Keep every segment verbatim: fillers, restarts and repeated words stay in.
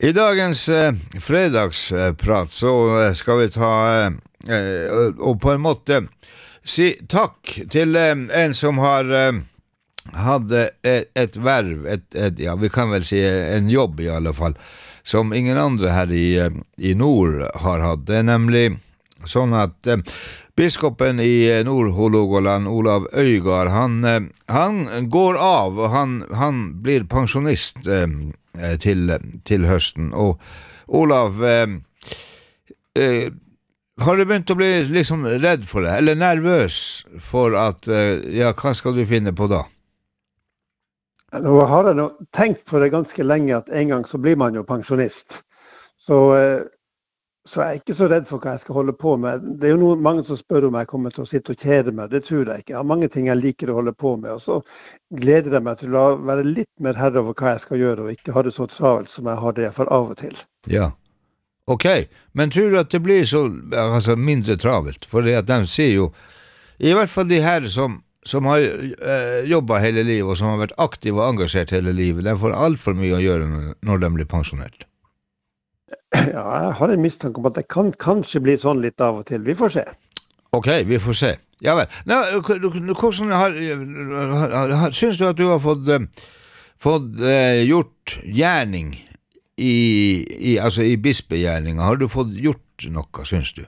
I dagens eh, fredagsprat så eh, skal vi ta eh, og på en måte si takk til eh, en som har eh, hadde et, et verv, et, et, ja, vi kan vel si en jobb i alle fall, som ingen andre her i, i nord har hatt. Det er nemlig sånn at eh, biskopen i Nord-Hålogaland, Olav Øygard, han, eh, han går av, og han, han blir pensjonist eh, til, til høsten. Og Olav, eh, eh, har du begynt å bli liksom redd for det, eller nervøs for at, eh, ja, hva skal du finne på da? Nå har jeg nå tenkt på det ganske lenge at en gang så blir man jo pensjonist. Så, så jeg er ikke så redd for hva jeg skal holde på med. Det er jo noen, mange som spør om jeg kommer til å sitte og kjede meg. Det tror jeg ikke. Jeg har mange ting jeg liker å holde på med. Og så gleder jeg meg til å være litt mer herre over hva jeg skal gjøre, og ikke ha det så travelt som jeg har det for av og til. Ja, ok. Men tror du at det blir så altså, mindre travelt? For det at de sier jo, i hvert fall de her som som har eh, jobbet hele livet, og som har vært aktiv og engasjert hele livet, de får alt for mye å gjøre når de blir pensjonert. Ja, jeg har en mistanke om at det kan kanskje bli sånn litt av og til. Vi får se. Ok, vi får se. Ja vel. Nå, hvordan har, har, har, synes du at du har fått, fått eh, gjort gjerning i, i, altså i bispegjerninga? Har du fått gjort noe, synes du?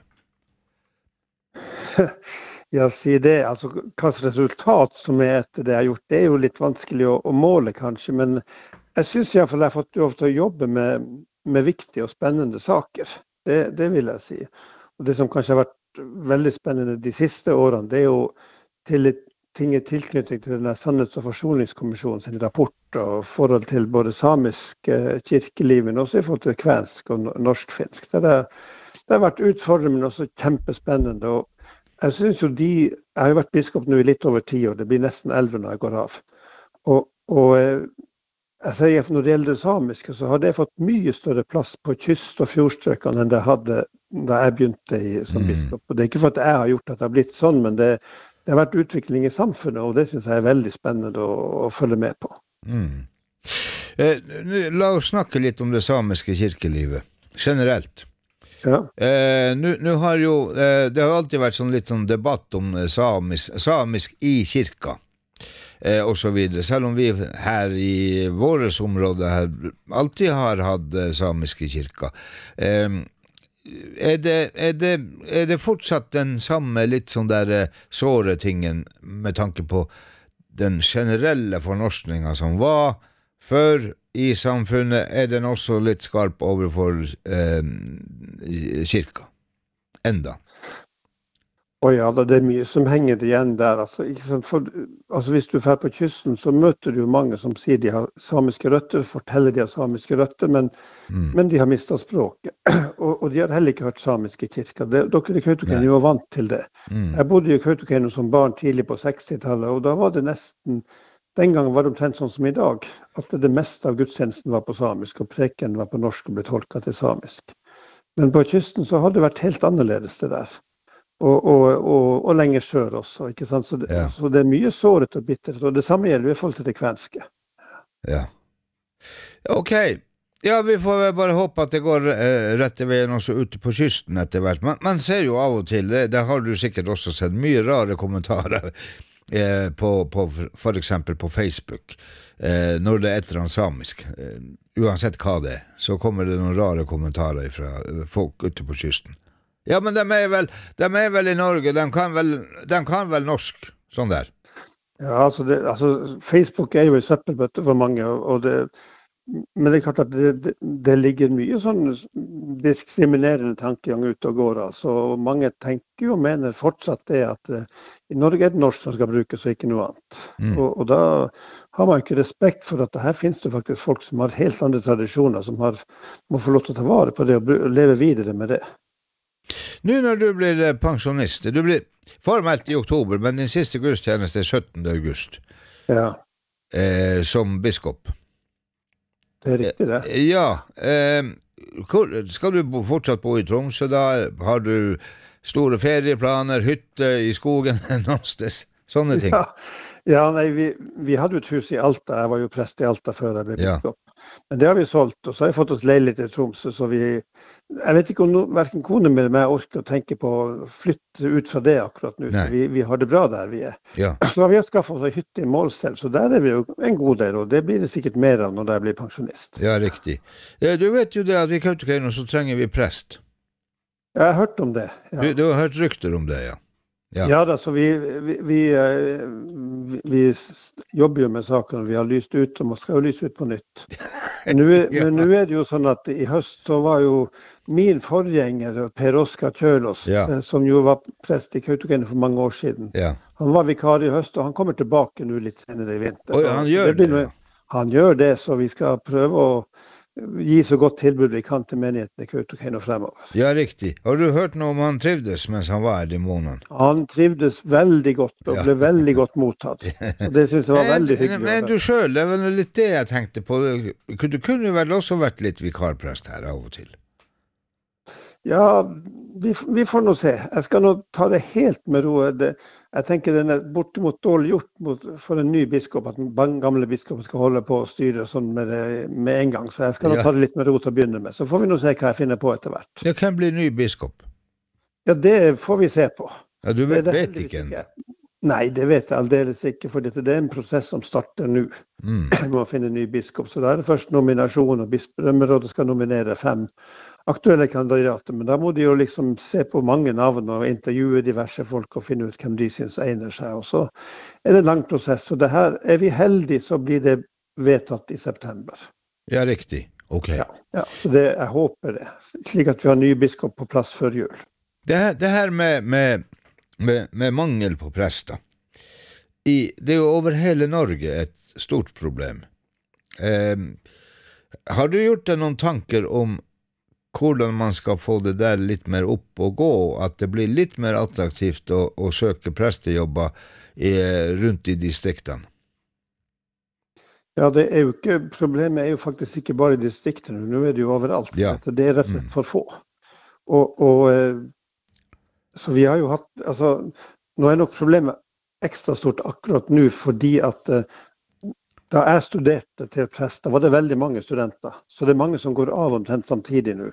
Ja, si det. Altså, hva slags resultat som er etter det jeg har gjort, det er jo litt vanskelig å, å måle kanskje, men jeg synes i hvert fall jeg har fått lov til å jobbe med, med viktige og spennende saker. Det, det vil jeg si. Og det som kanskje har vært veldig spennende de siste årene, det er jo til ting i tilknytning til denne Sannhets- og forsoningskommisjonen sin rapport og forhold til både samisk kirkeliv, men også i forhold til kvensk og norsk-finsk. Det, det har vært utfordrende, men også kjempespennende. Og jeg synes jo de, jeg har jo vært biskop nå i litt over ti år, det blir nesten elleve når jeg går av. Og, og jeg sier når det gjelder det samiske, så har det fått mye større plass på kyst- og fjordstrøkene enn det hadde da jeg begynte i, som biskop. Og det er ikke for at jeg har gjort at det har blitt sånn, men det, det har vært utvikling i samfunnet, og det synes jeg er veldig spennende å, å følge med på. Mm. Eh, la oss snakke litt om det samiske kirkelivet, generelt. Ja. Eh, nu har jo, eh, det har alltid vært sånn litt sånn debatt om samisk, samisk i kirka, eh, og så videre, selv om vi her i våres område her alltid har hatt samisk i kirka. Eh, er, det, er, det, er det fortsatt den samme litt sånn der såre tingen med tanke på den generelle fornorskningen som var før i samfunnet, er den også litt skarp overfor eh, kirka? Enda. Og ja, det er mye som henger igjen der. Altså, ikke sant? For, altså, hvis du er på kysten, så møter du jo mange som sier de har samiske røtter, forteller de har samiske røtter, men, mm. men de har mistet språket. og, og de har heller ikke hørt samisk i kirka. Det, dere i Kautokeino var vant til det. Mm. Jeg bodde i Kautokeino som barn tidlig på sekstitallet, og da var det nesten den gangen var det omtrent sånn som i dag, at det meste av gudstjenesten var på samisk, og preken var på norsk og ble tolket til samisk. Men på kysten så hadde det vært helt annerledes det der. Og, og, og, og lenger sør også, ikke sant? Så det, ja. Så det er mye såret og bittert, og det samme gjelder i forhold til det kvenske. Ja. Ok. Ja, vi får bare håpe at det går eh, rett i veien også ute på kysten etter hvert. Man, man ser jo av og til, det, det har du sikkert også sett, mye rare kommentarer Eh, på, på, for eksempel på Facebook eh, når det er et eller annet samisk eh, uansett hva det er, så kommer det noen rare kommentarer fra folk ute på kysten. Ja, men de er vel, de er vel i Norge, de kan vel, de kan vel norsk, sånn der. Ja, altså, det, altså Facebook er jo en søppelbøtte for mange, og det, men det er klart at det, det, det ligger mye sånn diskriminerende tankegang ute og går. Altså, og mange tenker og mener fortsatt det at uh, i Norge er det norsk som skal brukes og ikke noe annet. Mm. Og, og da har man ikke respekt for at her finnes det faktisk folk som har helt andre tradisjoner, som har, må få lov til å ta vare på det og, og leve videre med det. Nå når du blir pensjonist, du blir formelt i oktober, men din siste gudstjeneste er syttende august. Ja. Eh, som biskop. Det er riktig det. Ja, eh, hvor, skal du bo, fortsatt bo i Tromsø da? Har du store ferieplaner, hytte i skogen, sånne ting? Ja, Ja, nei, vi, vi hadde jo et hus i Alta. Jeg var jo prest i Alta før jeg ble Ja. biskop. Men det har vi solgt, og så har jeg fått oss leilighet i Tromsø, så vi Jeg vet ikke om no, hverken kone eller meg orker å tenke på å flytte ut fra det akkurat nå. Nei. Vi, vi har det bra der vi er. Ja. Så har vi skaffet oss en hytte i Målselv, så der er vi jo en god del, og det blir det sikkert mer av når jeg blir pensjonist. Ja, riktig. Eh, Du vet jo det at i Kautokeino så trenger vi prest. Jeg har hørt om det. Ja. Du, du har hørt rykter om det, ja. Ja. Ja da, så vi, vi, vi, eh, vi, vi s- jobber jo med saken, og vi har lyst ut, og man skal jo lyse ut på nytt. Men nå er- Ja. men nå er det jo sånn at i høst så var jo min forgjenger, Per Oskar Kjølås, Ja. eh, som jo var prest i Kautokeino for mange år siden. Ja. Han var vikar i høst, og han kommer tilbake nå litt senere i vinter. Oi, han Så gjør blir det, noe- ja. Han gjør det, så vi skal prøve å gi så godt tilbud vi kan til menigheten i Kautokeino fremover. Ja, riktig. Har du hørt noe om han trivdes mens han var her i måneden? Han trivdes veldig godt og Ja. ble veldig godt mottatt. Og det synes jeg var Men, veldig hyggelig. men du selv, det var litt det jeg tenkte på. Du kunne vel også vært litt vikarprest her av og til? Ja, vi, f- vi får nå se. Jeg skal nå ta det helt med ro. Det, jeg tenker den er bortimot dårlig gjort mot, for en ny biskop, at den ban- gamle biskopen skal holde på å styre sånn med, det, med en gang. Så jeg skal nå Ja. ta det litt med ro til å begynne med. Så får vi nå se hva jeg finner på etter hvert. Ja, hvem blir ny biskop? Ja, det får vi se på. Ja, du Det vet, er det vet heldigvis ikke ennå. Nei, det vet jeg aldeles ikke, for dette, det er en prosess som starter nå. Mm. Vi må finne en ny biskop. Så da er det først nominasjon, og bispedømmerådet skal nominere fem aktuelle kandidater. Men da må de jo liksom se på mange navn og intervjue diverse folk og finne ut hvem de syns egner seg. Og så er det en lang prosess. Så det her, er vi heldige, så blir det vedtatt i september. Ja, riktig. Ok. Ja, ja. Så det, jeg håper det. Slik at vi har ny biskop på plass før jul. Det her, det her med, med, med, med mangel på prester, I, det er jo over hele Norge et stort problem. Eh, har du gjort deg noen tanker om hvordan man skal få det der litt mer opp og gå, at det blir litt mer attraktivt å, å søke prestejobber i, rundt i distriktene? Ja, det er jo ikke, problemet er jo faktisk ikke bare i distriktene, nå er det jo overalt. Ja. Det er rett og slett for få. Og, og eh, så vi har jo hatt, altså, nå er nok problemet ekstra stort akkurat nå, fordi at eh, da jeg studerte til prest, da var det veldig mange studenter. Så det er mange som går av omtrent samtidig nå.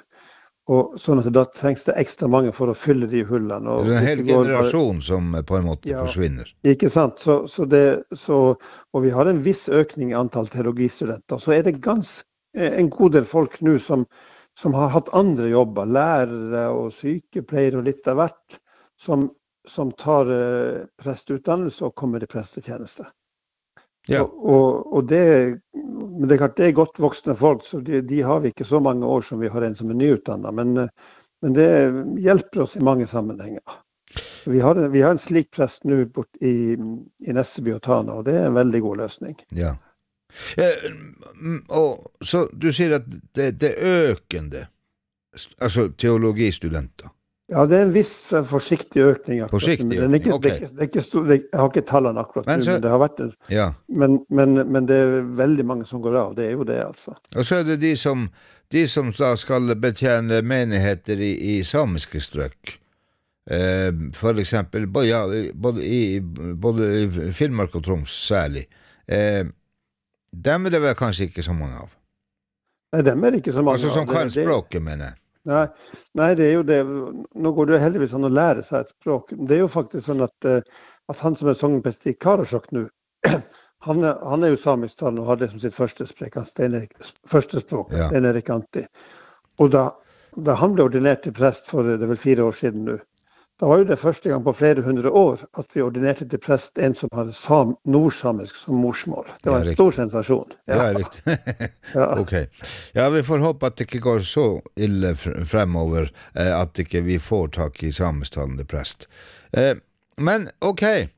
Og sånn at da trengs det ekstra mange for å fylle de hullene. Og Det er en hel hvis det går bare- generasjon som på en måte Ja. forsvinner. Ikke sant? Så, så det, så, og vi har en viss økning i antall teologistudenter. Så er det ganske, en god del folk nå som, som har hatt andre jobber, lærere og sykepleiere og litt av hvert, som, som tar eh, presteutdannelse og kommer i prestetjeneste. Ja. Og, og, og det, men det er klart det er godt voksne folk, så de, de har vi ikke så mange år som vi har en som er nyutdannet, men, eh, men det hjelper oss i mange sammenhenger. Vi har, en- vi har en slik prest nå bort i, i Nesseby og Tana, og det er en veldig god løsning. Ja. Eh, mm, og, så du sier at det, det er økende, altså teologistudenter. Ja, det er en viss eh, forsiktig økning. akkurat, Forsiktig men den er ikke, økning, ok. det er ikke, det er ikke stor, det, jeg har ikke tallene akkurat Men nå, så- men det har vært en, Ja. men, men, men det er veldig mange som går av, det er jo det altså. Og så er det de som, de som da skal betjene menigheter i, i samiske strøk. Eh, for eksempel, både, ja, både, i, både i Finnmark og Troms særlig. Eh, dem er det vel kanskje ikke så mange av. Nei, dem er det ikke så mange Altså som av. Det- kan det- språket, mener jeg. Nei, nei, det er jo det. Nå går det jo heldigvis an å lære seg et språk. Det er jo faktisk sånn at, eh, at han som er sogneprest i Karasjok nå, han er, han er jo samisktalende og har det som sitt første språk, han Stein Erik, første språk, Ja. Stein Erik Anti. Og da, da han ble ordinert til prest for det er vel fire år siden nå, da var jo det første gang på flere hundre år at vi ordinerte til prest en som hadde sam, nordsamisk som morsmål. Det var Ja, en stor sensasjon. Ja, riktig. Ja. Ok. Ja, vi får håpe at det ikke går så ille fr- fremover eh, at ikke vi får tak i samisktalende prest. Eh, men ok,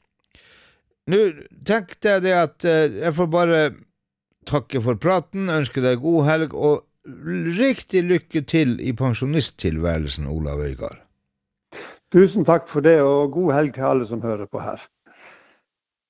nå tenkte jeg det at eh, jeg får bare takke for praten, ønske deg god helg, og riktig lykke til i pensjonisttilværelsen, Olav Øygard. Tusen takk for det, og god helg til alle som hører på her.